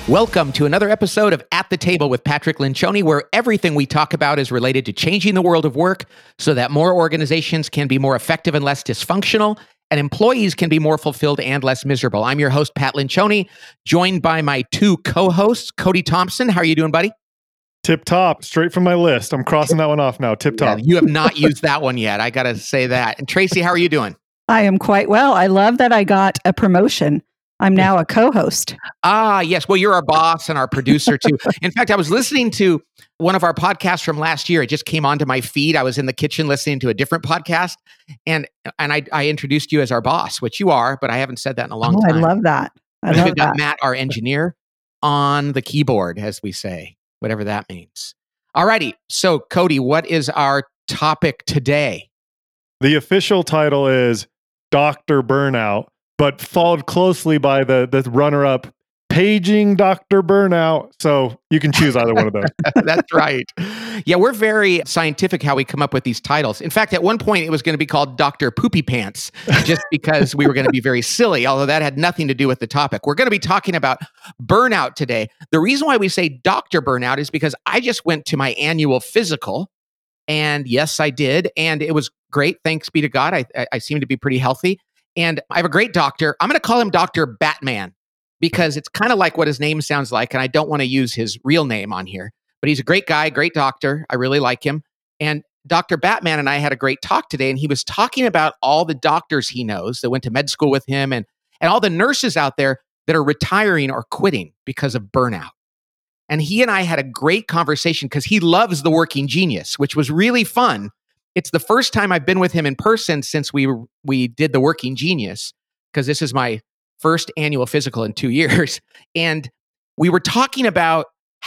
Welcome to another episode of At the Table with Patrick Lencioni, where everything we talk about is related to changing the world of work so that more organizations can be more effective and less dysfunctional, and employees can be more fulfilled and less miserable. I'm your host, Pat Lencioni, joined by my two co-hosts, Cody Thompson. How are you doing, buddy? Tip top, straight from my list. I'm crossing that one off now. Tip top. Yeah, you have not used that one yet. I got to say that. And Tracy, how are you doing? I am quite well. I love that I got a promotion. I'm now a co-host. Ah, yes. Well, you're our boss and our producer too. In fact, I was listening to one of our podcasts from last year. It just came onto my feed. I was in the kitchen listening to a different podcast, and I introduced you as our boss, which you are, but I haven't said that in a long time. I love that. We've got Matt, our engineer, on the keyboard, as we say, whatever that means. All righty. So, Cody, what is our topic today? The official title is Dr. Burnout, but followed closely by the runner-up, Paging Dr. Burnout. So you can choose either one of those. That's right. Yeah, we're very scientific how we come up with these titles. In fact, at one point, it was going to be called Dr. Poopy Pants, just because we were going to be very silly, although that had nothing to do with the topic. We're going to be talking about burnout today. The reason why we say Dr. Burnout is because I just went to my annual physical, and yes, I did, and it was great. Thanks be to God. I seem to be pretty healthy. And I have a great doctor. I'm going to call him Dr. Batman because it's kind of like what his name sounds like. And I don't want to use his real name on here, but he's a great guy, great doctor. I really like him. And Dr. Batman and I had a great talk today. And he was talking about all the doctors he knows that went to med school with him and all the nurses out there that are retiring or quitting because of burnout. And he and I had a great conversation because he loves The Working Genius, which was really fun. It's the first time I've been with him in person since we did The Working Genius, because this is my first annual physical in 2 years. And we were talking about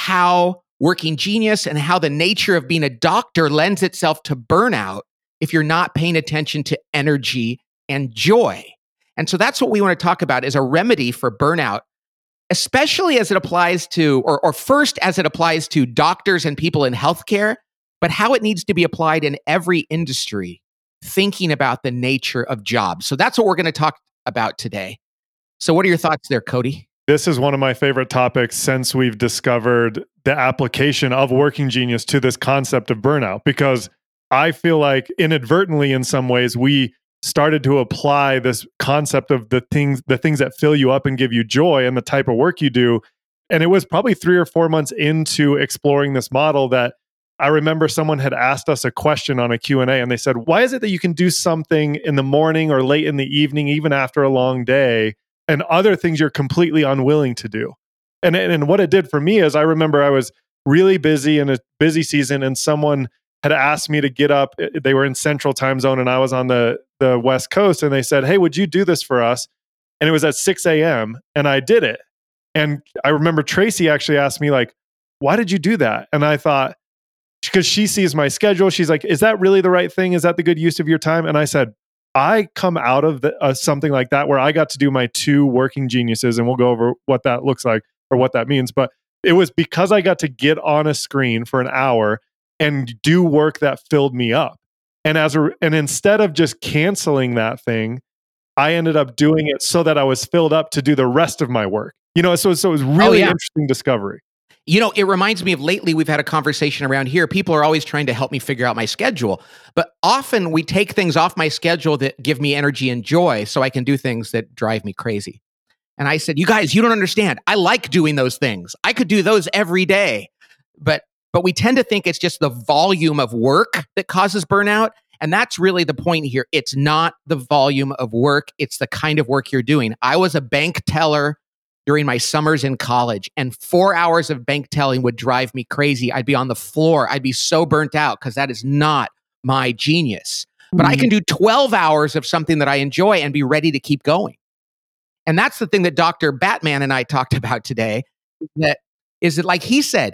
how Working Genius and how the nature of being a doctor lends itself to burnout if you're not paying attention to energy and joy. And so that's what we want to talk about is a remedy for burnout, especially as it applies to, or first as it applies to doctors and people in healthcare, but how it needs to be applied in every industry, thinking about the nature of jobs. So that's what we're going to talk about today. So what are your thoughts there, Cody? This is one of my favorite topics since we've discovered the application of Working Genius to this concept of burnout, because I feel like inadvertently in some ways we started to apply this concept of the things that fill you up and give you joy and the type of work you do. And it was probably 3 or 4 months into exploring this model that I remember someone had asked us a question on a Q&A and they said, why is it that you can do something in the morning or late in the evening, even after a long day, and other things you're completely unwilling to do? And what it did for me is I remember I was really busy in a busy season and someone had asked me to get up. They were in Central Time Zone and I was on the West Coast, and they said, hey, would you do this for us? And it was at 6 a.m. and I did it. And I remember Tracy actually asked me, like, why did you do that? And I thought, because she sees my schedule, she's like, is that really the right thing? Is that the good use of your time? And I said, I come out of something like that where I got to do my 2 Working Geniuses, and we'll go over what that looks like or what that means. But it was because I got to get on a screen for an hour and do work that filled me up. And instead of just canceling that thing, I ended up doing it so that I was filled up to do the rest of my work. So it was really interesting discovery. It reminds me of lately, we've had a conversation around here. People are always trying to help me figure out my schedule, but often we take things off my schedule that give me energy and joy so I can do things that drive me crazy. And I said, you guys, you don't understand. I like doing those things. I could do those every day. But we tend to think it's just the volume of work that causes burnout. And that's really the point here. It's not the volume of work. It's the kind of work you're doing. I was a bank teller during my summers in college, and 4 hours of bank telling would drive me crazy. I'd be on the floor. I'd be so burnt out because that is not my genius. But I can do 12 hours of something that I enjoy and be ready to keep going. And that's the thing that Dr. Batman and I talked about today, that like he said,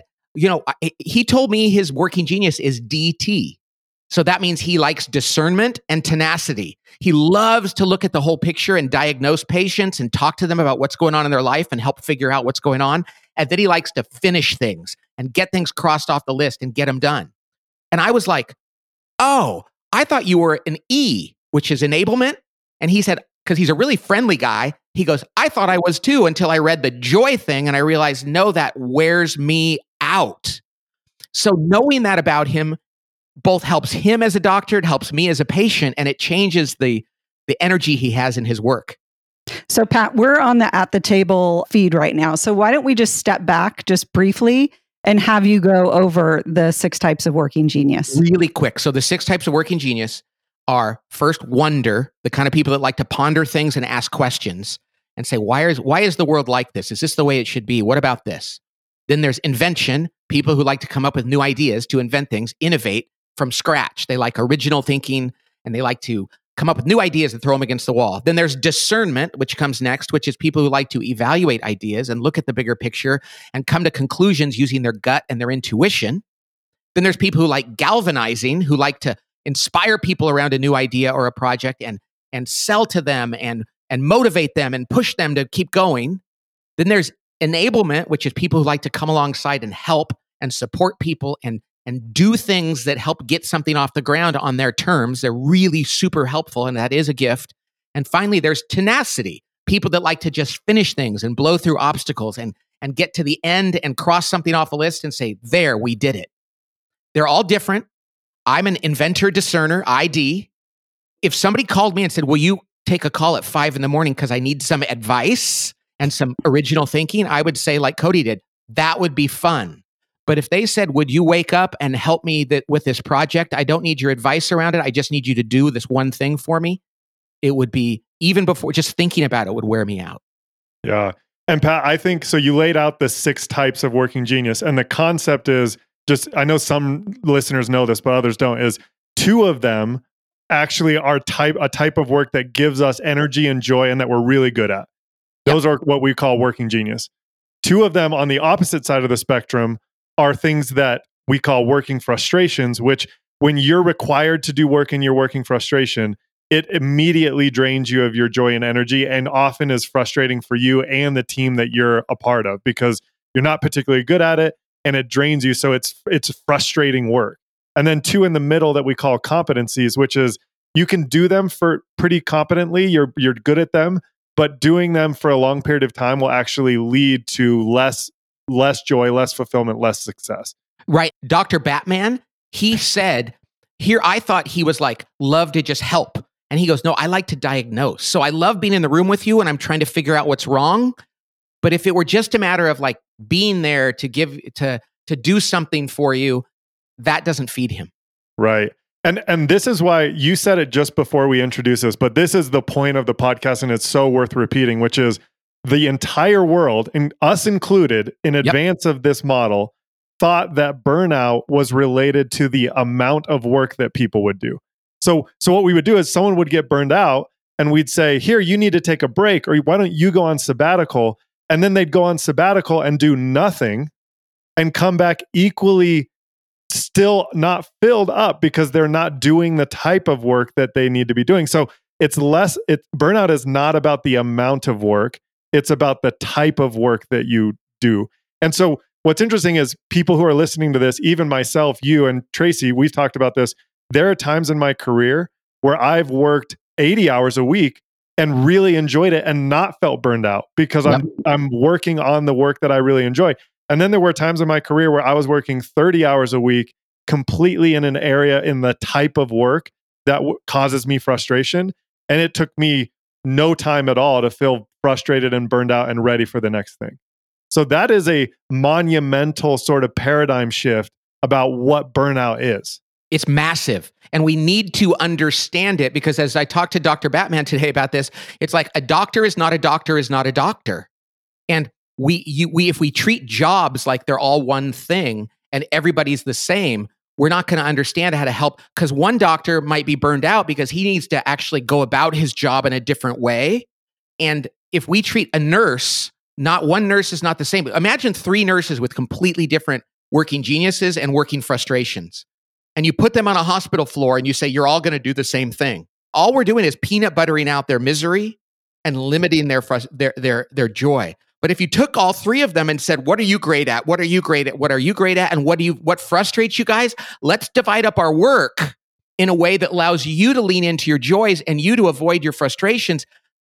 he told me his Working Genius is DT. So that means he likes discernment and tenacity. He loves to look at the whole picture and diagnose patients and talk to them about what's going on in their life and help figure out what's going on. And then he likes to finish things and get things crossed off the list and get them done. And I was like, oh, I thought you were an E, which is enablement. And he said, because he's a really friendly guy, He goes, I thought I was too until I read the joy thing and I realized, no, that wears me out. So knowing that about him both helps him as a doctor, it helps me as a patient, and it changes the energy he has in his work. So Pat, we're on the At the Table feed right now. So why don't we just step back just briefly and have you go over the 6 types of working genius? Really quick. So the 6 types of working genius are, first, wonder, the kind of people that like to ponder things and ask questions and say, why is the world like this? Is this the way it should be? What about this? Then there's invention, people who like to come up with new ideas to invent things, innovate from scratch. They like original thinking and they like to come up with new ideas and throw them against the wall. Then there's discernment, which comes next, which is people who like to evaluate ideas and look at the bigger picture and come to conclusions using their gut and their intuition. Then there's people who like galvanizing, who like to inspire people around a new idea or a project and sell to them and motivate them and push them to keep going. Then there's enablement, which is people who like to come alongside and help and support people and do things that help get something off the ground on their terms. They're really super helpful, and that is a gift. And finally, there's tenacity, people that like to just finish things and blow through obstacles and get to the end and cross something off a list and say, there, we did it. They're all different. I'm an inventor discerner, ID. If somebody called me and said, will you take a call at 5 a.m. because I need some advice and some original thinking, I would say, like Cody did, that would be fun. But if they said, would you wake up and help me with this project? I don't need your advice around it. I just need you to do this one thing for me. It would be, even before just thinking about it would wear me out. Yeah. And Pat, I think, so you laid out the 6 types of working genius. And the concept is just, I know some listeners know this, but others don't, is 2 of them actually are a type of work that gives us energy and joy and that we're really good at. Those are what we call working genius. 2 of them on the opposite side of the spectrum are things that we call working frustrations, which when you're required to do work in your working frustration, it immediately drains you of your joy and energy and often is frustrating for you and the team that you're a part of because you're not particularly good at it and it drains you. So it's frustrating work. And then 2 in the middle that we call competencies, which is you can do them for pretty competently, you're good at them, but doing them for a long period of time will actually lead to less joy, less fulfillment, less success. Right. Dr. Batman, he said, here, I thought he was like, love to just help. And he goes, no, I like to diagnose. So I love being in the room with you and I'm trying to figure out what's wrong. But if it were just a matter of like being there to do something for you, that doesn't feed him. Right. And this is why you said it just before we introduced this, but this is the point of the podcast and it's so worth repeating, which is the entire world, and us included, in advance of this model, thought that burnout was related to the amount of work that people would do. So what we would do is someone would get burned out and we'd say, here, you need to take a break, or why don't you go on sabbatical? And then they'd go on sabbatical and do nothing and come back equally still not filled up because they're not doing the type of work that they need to be doing. So burnout is not about the amount of work. It's about the type of work that you do. And so what's interesting is people who are listening to this, even myself, you and Tracy, we've talked about this. There are times in my career where I've worked 80 hours a week and really enjoyed it and not felt burned out because I'm working on the work that I really enjoy. And then there were times in my career where I was working 30 hours a week completely in an area in the type of work that causes me frustration. And it took me no time at all to feel frustrated and burned out and ready for the next thing. So that is a monumental sort of paradigm shift about what burnout is. It's massive. And we need to understand it because as I talked to Dr. Batman today about this, it's like a doctor is not a doctor is not a doctor. And if we treat jobs like they're all one thing and everybody's the same, we're not going to understand how to help, because one doctor might be burned out because he needs to actually go about his job in a different way. And if we treat a nurse, not one nurse is not the same. Imagine 3 nurses with completely different working geniuses and working frustrations. And you put them on a hospital floor and you say, you're all going to do the same thing. All we're doing is peanut buttering out their misery and limiting their joy. But if you took all 3 of them and said, what are you great at? What are you great at? What are you great at? And what frustrates you guys? Let's divide up our work in a way that allows you to lean into your joys and you to avoid your frustrations.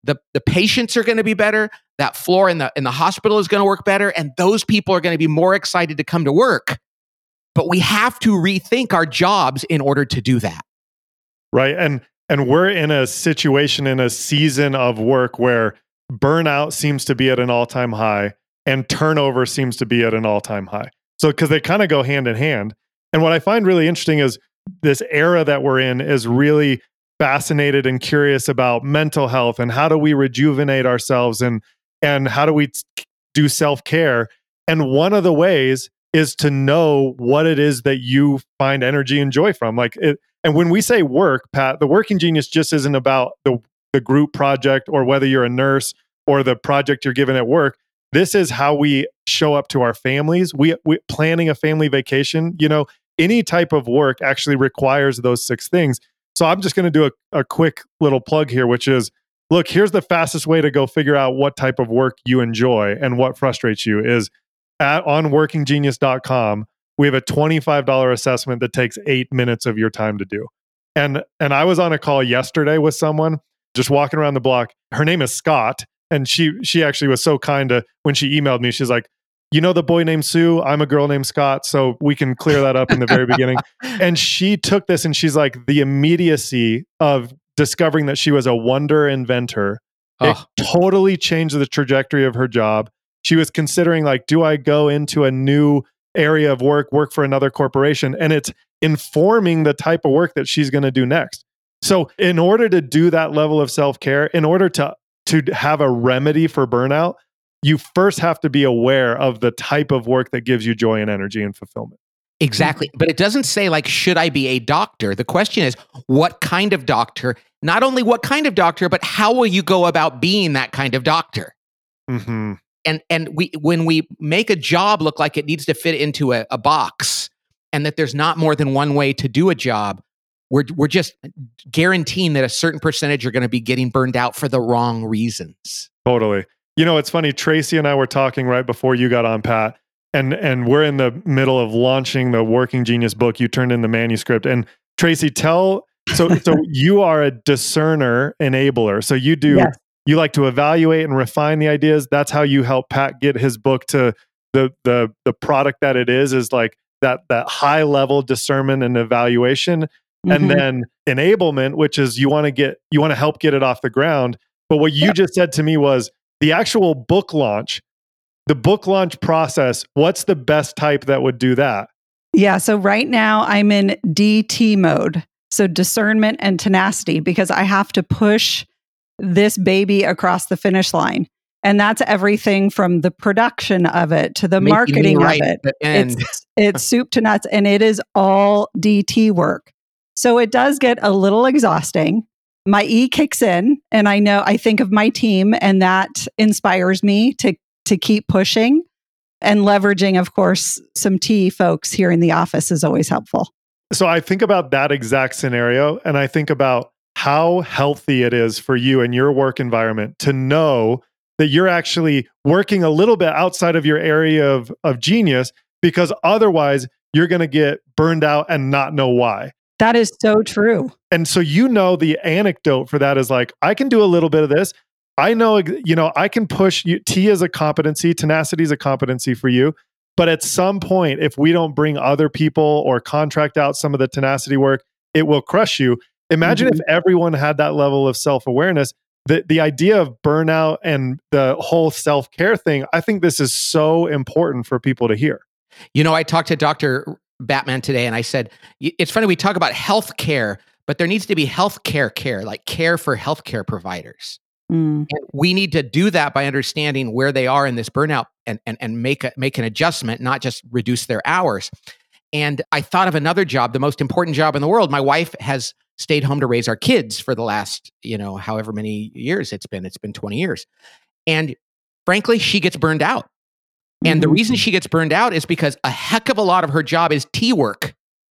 the patients are going to be better. That floor in the hospital is going to work better. And those people are going to be more excited to come to work. But we have to rethink our jobs in order to do that. Right. And we're in a situation, in a season of work where burnout seems to be at an all-time high and turnover seems to be at an all-time high. So, because they kind of go hand in hand. And what I find really interesting is this era that we're in is really fascinated and curious about mental health and how do we rejuvenate ourselves and how do we do self-care. And one of the ways is to know what it is that you find energy and joy from. Like it, and when we say work, Pat, the Working Genius just isn't about the group project or whether you're a nurse or the project you're given at work. This is how we show up to our families. We planning a family vacation, any type of work actually requires those 6 things. So I'm just going to do a quick little plug here, which is, look, here's the fastest way to go figure out what type of work you enjoy and what frustrates you is on workinggenius.com. We have a $25 assessment that takes 8 minutes of your time to do. And I was on a call yesterday with someone just walking around the block. Her name is Scott. And she actually was so kind to, when she emailed me, she's like, the boy named Sue, I'm a girl named Scott, so we can clear that up in the very beginning. And she took this and she's like, the immediacy of discovering that she was a wonder inventor, it totally changed the trajectory of her job. She was considering like, do I go into a new area of work for another corporation? And it's informing the type of work that she's going to do next. So in order to do that level of self-care, in order to have a remedy for burnout, you first have to be aware of the type of work that gives you joy and energy and fulfillment. Exactly. But it doesn't say like, should I be a doctor? The question is, what kind of doctor? Not only what kind of doctor, but how will you go about being that kind of doctor? Mm-hmm. And when we make a job look like it needs to fit into a box and that there's not more than one way to do a job, we're just guaranteeing that a certain percentage are going to be getting burned out for the wrong reasons. Totally. It's funny. Tracy and I were talking right before you got on, Pat, and we're in the middle of launching the Working Genius book. You turned in the manuscript, and Tracy, so you are a discerner enabler. So you do. Yes. You like to evaluate and refine the ideas. That's how you help Pat get his book to the product that it is like that high level discernment and evaluation. Mm-hmm. And then enablement, which is you want to help get it off the ground. But what you just said to me was the actual book launch, the book launch process. What's the best type that would do that? Yeah. So right now I'm in DT mode. So discernment and tenacity, because I have to push this baby across the finish line. And that's everything from the production of it to the marketing of it. It's soup to nuts, and it is all DT work. So it does get a little exhausting. My E kicks in, and I think of my team, and that inspires me to keep pushing. And leveraging, of course, some T folks here in the office is always helpful. So I think about that exact scenario, and I think about how healthy it is for you and your work environment to know that you're actually working a little bit outside of your area of genius, because otherwise you're going to get burned out and not know why. That is so true. And so the anecdote for that is like, I can do a little bit of this. I know, I can push you. T is a competency. Tenacity is a competency for you. But at some point, if we don't bring other people or contract out some of the tenacity work, it will crush you. Imagine if everyone had that level of self-awareness. The idea of burnout and the whole self-care thing, I think this is so important for people to hear. I talked to Dr. Batman today, and I said, it's funny, we talk about healthcare, but there needs to be healthcare care, like care for healthcare providers. And we need to do that by understanding where they are in this burnout and make an adjustment, not just reduce their hours. And I thought of another job, the most important job in the world. My wife has stayed home to raise our kids for the last, however many years it's been 20 years. And frankly, she gets burned out. And the reason she gets burned out is because a heck of a lot of her job is T work.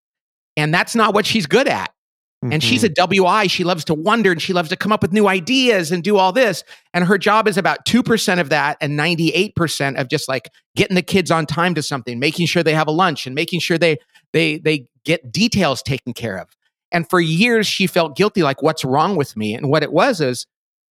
And that's not what she's good at. And she's a WI. She loves to wonder and she loves to come up with new ideas and do all this. And her job is about 2% of that and 98% of just like getting the kids on time to something, making sure they have a lunch and making sure they get details taken care of. And for years, she felt guilty, like, what's wrong with me? And what it was is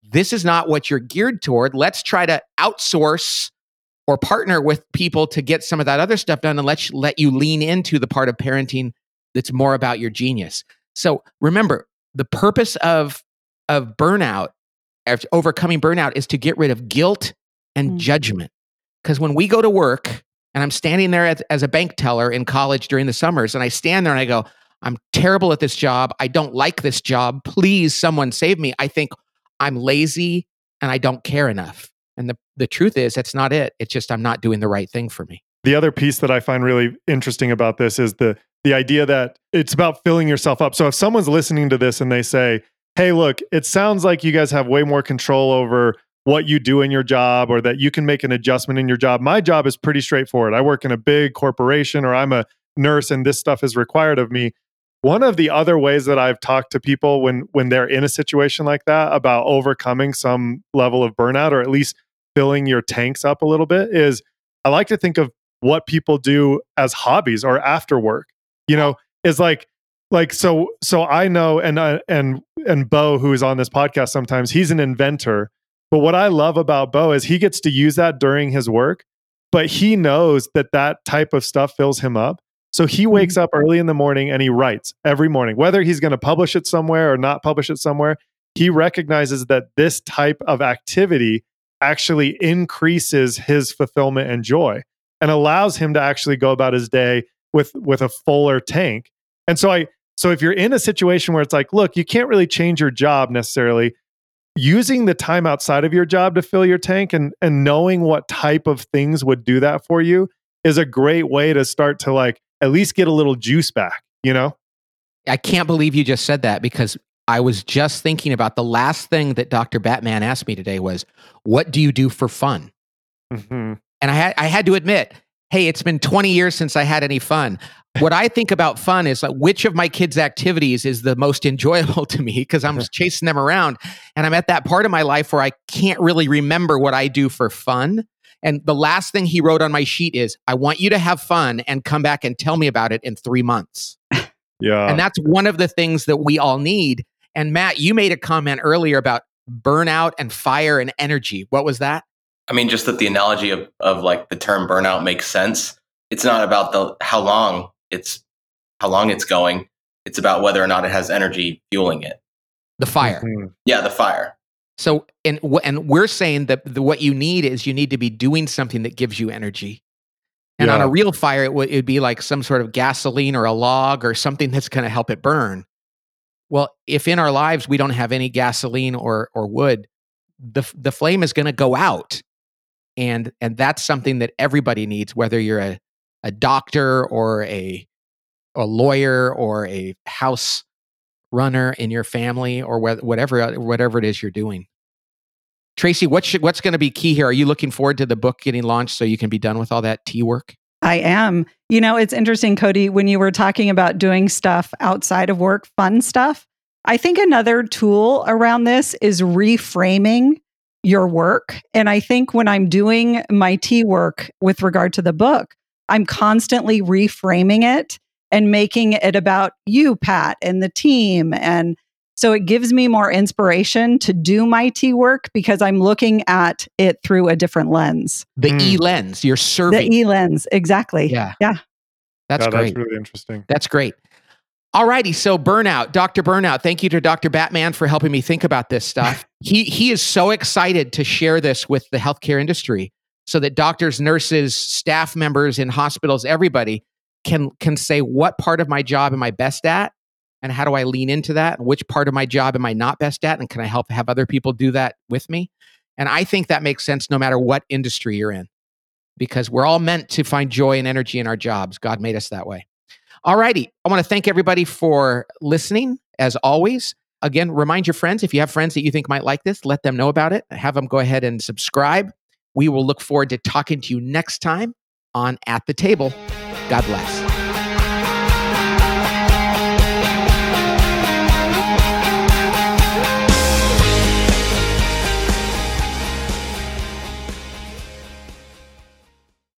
this is not what you're geared toward. Let's try to outsource or partner with people to get some of that other stuff done, and let you lean into the part of parenting that's more about your genius. So remember, the purpose of burnout, of overcoming burnout, is to get rid of guilt and judgment. Because when we go to work, and I'm standing there as a bank teller in college during the summers, and I stand there and I go, I'm terrible at this job. I don't like this job. Please, someone save me. I think I'm lazy and I don't care enough. And the truth is, that's not it. It's just I'm not doing the right thing for me. The other piece that I find really interesting about this is the idea that it's about filling yourself up. So if someone's listening to this and they say, hey, look, it sounds like you guys have way more control over what you do in your job, or that you can make an adjustment in your job. My job is pretty straightforward. I work in a big corporation, or I'm a nurse and this stuff is required of me. One of the other ways that I've talked to people when they're in a situation like that about overcoming some level of burnout, or at least filling your tanks up a little bit, is I like to think of what people do as hobbies or after work. Is like so I know, and Bo, who is on this podcast sometimes, he's an inventor. But what I love about Bo is he gets to use that during his work, but he knows that type of stuff fills him up. So he wakes up early in the morning and he writes every morning, whether he's going to publish it somewhere or not publish it somewhere. He recognizes that this type of activity actually increases his fulfillment and joy, and allows him to actually go about his day with a fuller tank. And so if you're in a situation where it's like, look, you can't really change your job necessarily, using the time outside of your job to fill your tank and knowing what type of things would do that for you is a great way to start to at least get a little juice back, I can't believe you just said that, because I was just thinking about the last thing that Dr. Batman asked me today was, what do you do for fun? Mm-hmm. And I had to admit, hey, it's been 20 years since I had any fun. What I think about fun is which of my kids' activities is the most enjoyable to me, because I'm chasing them around. And I'm at that part of my life where I can't really remember what I do for fun. And the last thing he wrote on my sheet is, I want you to have fun and come back and tell me about it in 3 months. Yeah. And that's one of the things that we all need. And Matt, you made a comment earlier about burnout and fire and energy. What was that? I mean, just that the analogy of the term burnout makes sense. It's not about how long it's going. It's about whether or not it has energy fueling it. The fire. Mm-hmm. Yeah, the fire. So, and we're saying that what you need is you need to be doing something that gives you energy. And on a real fire, it'd be like some sort of gasoline or a log or something that's going to help it burn. Well, if in our lives we don't have any gasoline or wood, the flame is going to go out. And that's something that everybody needs, whether you're a doctor or a lawyer or a house runner in your family, or whatever it is you're doing. Tracy, what's going to be key here? Are you looking forward to the book getting launched so you can be done with all that tea work? I am. It's interesting, Cody, when you were talking about doing stuff outside of work, fun stuff. I think another tool around this is reframing your work. And I think when I'm doing my tea work with regard to the book, I'm constantly reframing it and making it about you, Pat, and the team. And so it gives me more inspiration to do my tea work because I'm looking at it through a different lens. The E-lens, you're serving. The E-lens, exactly. Yeah. That's great. That's really interesting. That's great. All righty. So burnout, Dr. Burnout. Thank you to Dr. Batman for helping me think about this stuff. He is so excited to share this with the healthcare industry so that doctors, nurses, staff members in hospitals, everybody can say, what part of my job am I best at? And how do I lean into that? And which part of my job am I not best at? And can I help have other people do that with me? And I think that makes sense no matter what industry you're in, because we're all meant to find joy and energy in our jobs. God made us that way. All righty. I want to thank everybody for listening, as always. Again, remind your friends, if you have friends that you think might like this, let them know about it. Have them go ahead and subscribe. We will look forward to talking to you next time on At the Table. God bless.